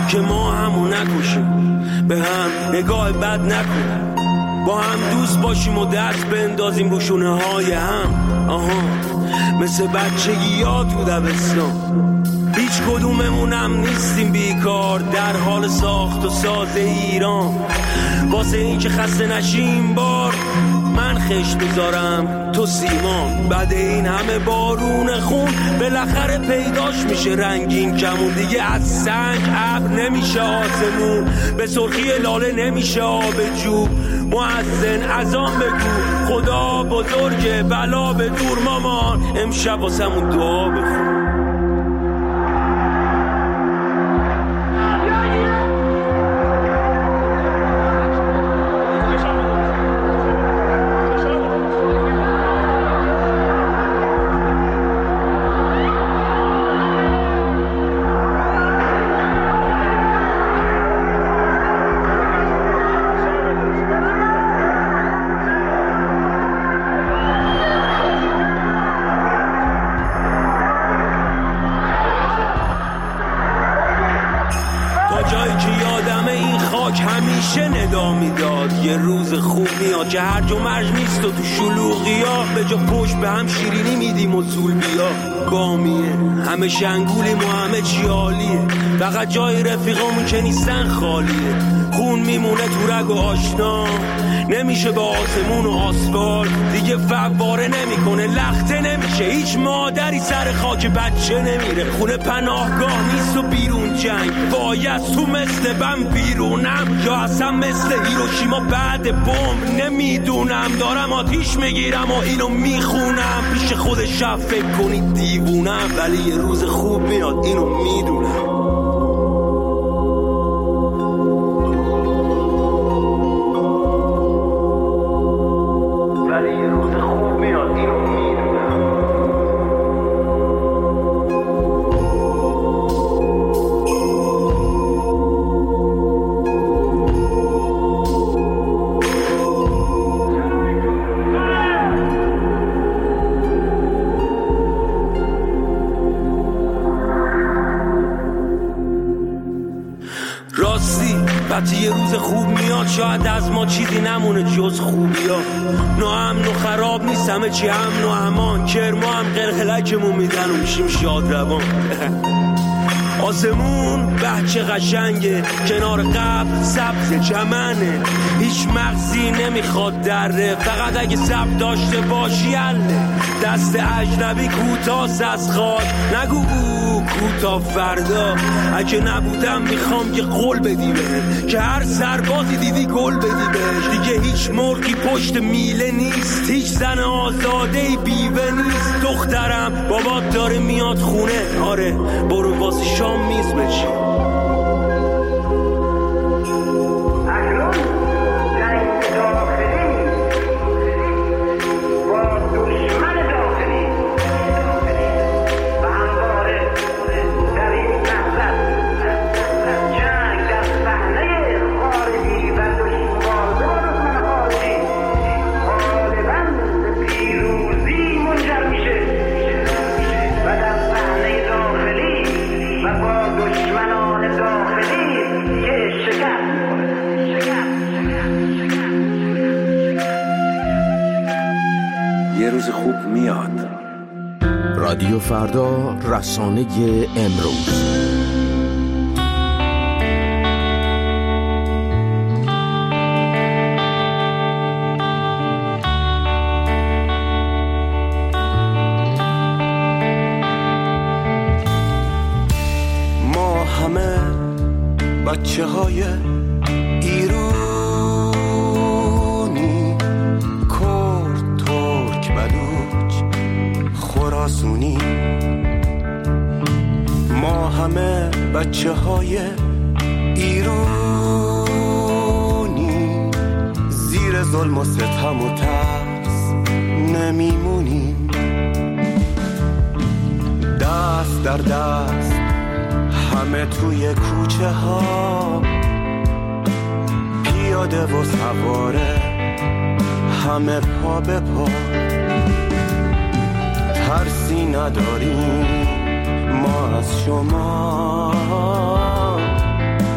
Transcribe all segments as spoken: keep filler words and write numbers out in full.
که ما همو نکشیم، به هم نگاه بد نکنیم، با هم دوست باشیم و دست بندازیم رو شونه های هم. آها مثل بچگی ها تو دبستان، هیچ کدوممونم نیستیم بیکار در حال ساخت و ساز ایران. واسه این که خسته نشیم بار من خش بذارم تو سیمان، بعد این همه بارون خون بالاخره پیداش میشه رنگین کمون. دیگه از سنگ ابر نمیشه آسمون، به سرخی لاله نمیشه آب جوب. مؤذن اذان بگو خدا بزرگه بلا به دور مامان، امشب واسمون دعا بخون. یه روز خوب میاد که هرج و مرج نیست و تو شلوغی ها به جا پشت به هم شیرینی میدیم و زول بیا بامیه. همه شنگولیم و همه چی عالیه، فقط جای رفیقامون که نیستن خالیه. خون میمونه تو رگ و آشنا، نمیشه با آسمون و آسفالت دیگه فواره نمیکنه، لخته نمیشه. هیچ مادری سر خاک بچه نمیره، خونه پناهگاه نیست و بیرون جنگ. باید تو مثل بم بیرونم یا اصلا مثل هیروشیما بعد بمب، نمیدونم. دارم آتیش میگیرم و اینو میخونم، پیش خود شب فکر کنید دیوونم، ولی یه روز خوب میاد اینو میدونم. یه روز خوب میاد شاید از ما چیزی نمونه جز خوبی ها. ناامن و خراب نیست همه چی امن و امان، کرما هم قلقلکمون میدن و میشیم شاد روان. آسمون بچه قشنگه، کنار قبل سبز چمنه، هیچ مغزی نمیخواد دره، فقط اگه سب داشته باشی اله. دست اجنبی کوتاست از خواد، نگو کوتا فردا. اگه نبودم میخوام یه قول بدی بهت که هر سربازی دیدی گل بدی بهش. دیگه هیچ مرغی پشت میله نیست، هیچ زن آزادهی بیوه نیست. دخترم بابات داره میاد خونه، آره برو واسه شام میز بچی. رادیو فردا، رسانه امروز. ما همه بچه های ایرانی، کرد، ترک، بلوچ، خراسونی. ما همه بچه های ایرانی، زیر ظلم و ستم و ترس نمیمونیم. دست در دست همه توی کوچه ها، پیاده و سواره همه پا به پا. ترسی نداریم ما از شما،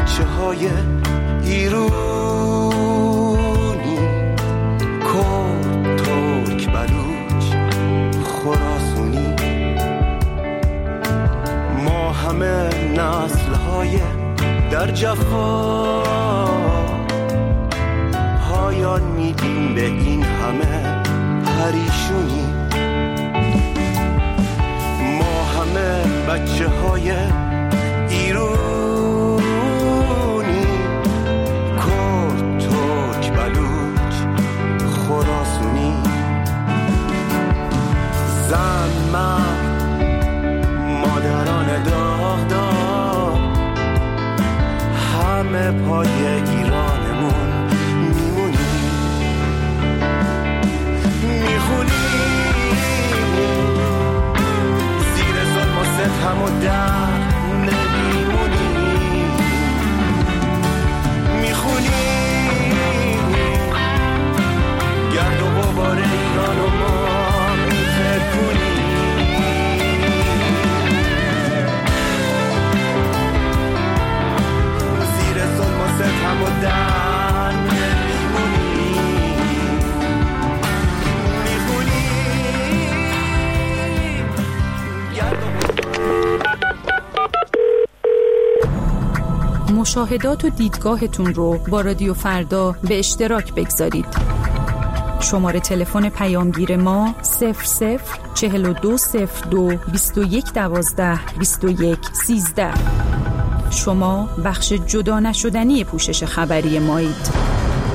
بچه های ایرونی، کرد، ترک، بلوچ، خراسونی، ما همه نسل های در جفا پایان میدیم به این همه پریشونی. ما همه بچه های ایرونی، کرد، ترک، بلوچ، خراسونی، زن، مرد، مادران داغ داغ، همه پای ایرانمون میمونیم، میخونیم زیر ظلم و ستم و در نمیمونیم، میخونیم گرد و غبار ایران و ما میتکونیم، زیر ظلم و ستم و در نمیمونیم، میخونیم گرد و مشاهدات و دیدگاهتون رو با رادیو فردا به اشتراک بگذارید. شماره تلفن پیامگیر ما صفر صفر چهل و دو صفر دو بیست و یک دوازده بیست و یک سیزده. شما بخش جدا نشدنی پوشش خبری مایید.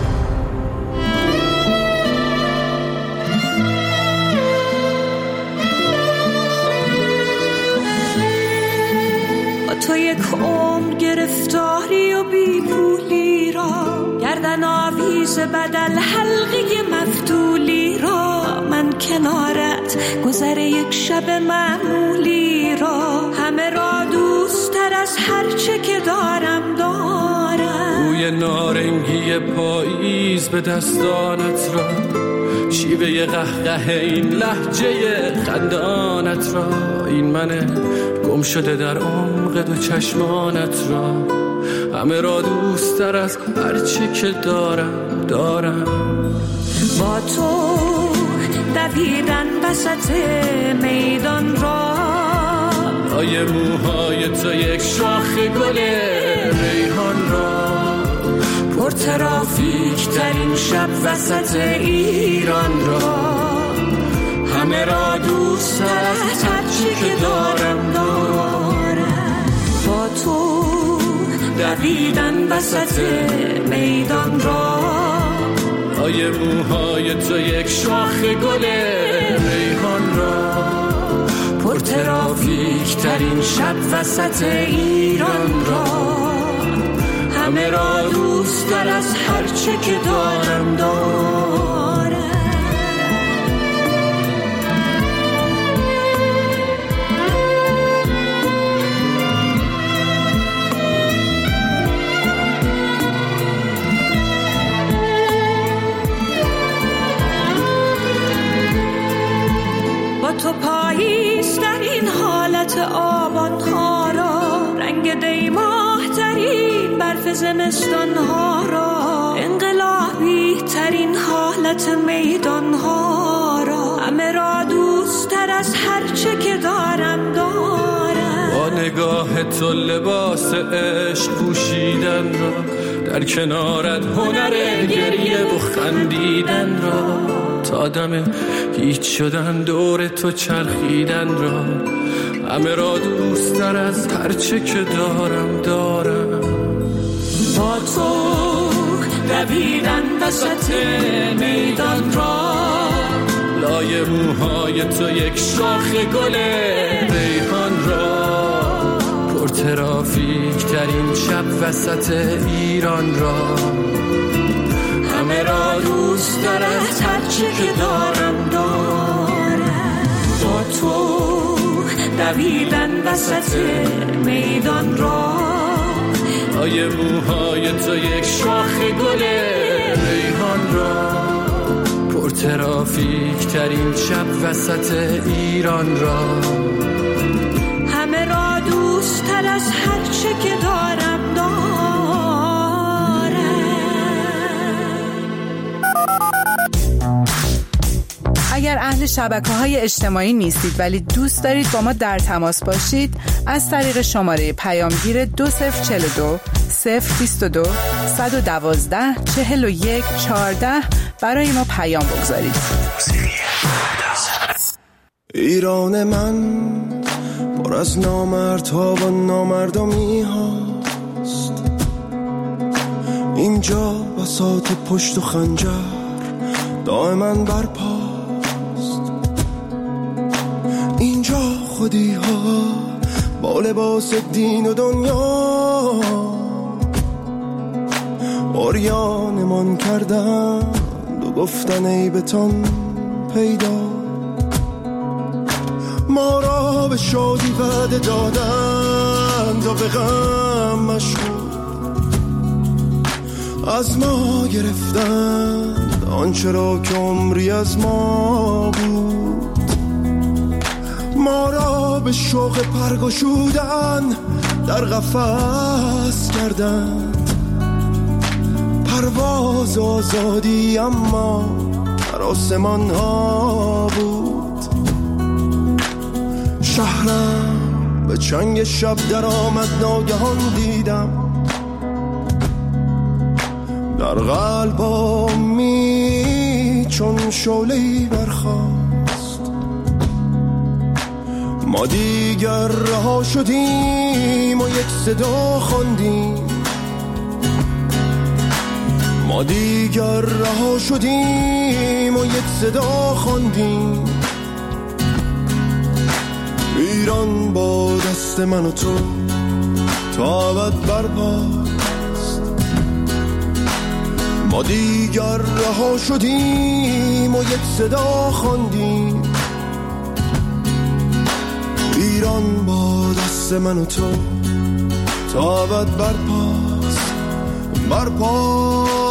تو یک عمر گرفتاری و بی پولی را، گردن آویز بدل حلقه مفتولی را، من کنارت گذر یک شب معمولی را، همه را دوست تر از هر چه که دارم دارم، بوی نارنگی پاییز به دستانت را، شیوه قهقه این لهجه خندانت را، این منه گم شده در عمق دو چشمانت را، همه را دوست تر از هرچی که دارم دارم. با تو دویدن وسط میدان را، لای موهای تو یک شاخ گل ریحان را، پر ترافیک ترین شب وسط ایران را، همه را دوست تر از هرچی که دارم دارم. با تو دویدن وسط میدان را، لای موهای تو یک شاخ گل ریحان را، پر ترافیک ترین شب وسط ایران را، همه را دوست تر از هرچی که دارم دارم. تو پاییز در این حالت آبان ها را، رنگ دیماه ترین برف زمستان ها را، انقلابی ترین حالت میدان ها را، همه را دوست تر از هر چه که دارم دارم. با نگاه تو لباس عشق پوشیدن را، در کنارت هنر گریه و خندیدن را، تا دم هیچ شدن دور تو چرخیدن را، همه را دوست تر از هرچه که دارم دارم. با تو دویدن وسط میدان را، لای موهای تو یک شاخ گل ریحان را، پر ترافیک ترین شب وسط ایران را، همه را دوست تر از هرچی که دارم دارم. با تو دویدن وسط میدان را، لای موهای تو یک شاخ گل ریحان را، پر ترافیک ترین شب وسط ایران را، همه را دوست تر از هرچی که دارم دارم. شبکه‌های اجتماعی نیستید ولی دوست دارید با ما در تماس باشید، از طریق شماره پیامگیر دو صفر چهل و دو صفر بیست و دو صد و دوازده چهل و یک چهارده برای ما پیام بگذارید. ایران من پر از نامردها و نامردمی هاست، اینجا بساط پشت و خنجر دائما برپاست، اینجا خودی ها با لباس دین و دنیا عریانمان کردند و گفتن ای بتان پیدا، ما را به شادی وعده دادند و به غم مشغول، از ما گرفتند آنچه را که عمری از ما بود، ما را به شوق پرگشودن در قفس کردند، پرواز آزادی اما در آسمان ها بود، شهرم به چنگ شب در آمد ناگهان دیدم، در قلبامی چون شعله‌ای برخاست، ما دیگر رها شدیم و یک صدا خواندیم، ما دیگر رها شدیم و یک صدا خواندیم، ایران با دست من و تو تا ابد برپاست، ما دیگر رها شدیم و یک صدا خواندیم، ایران با دست من و تو تا ابد برپاست برپاست.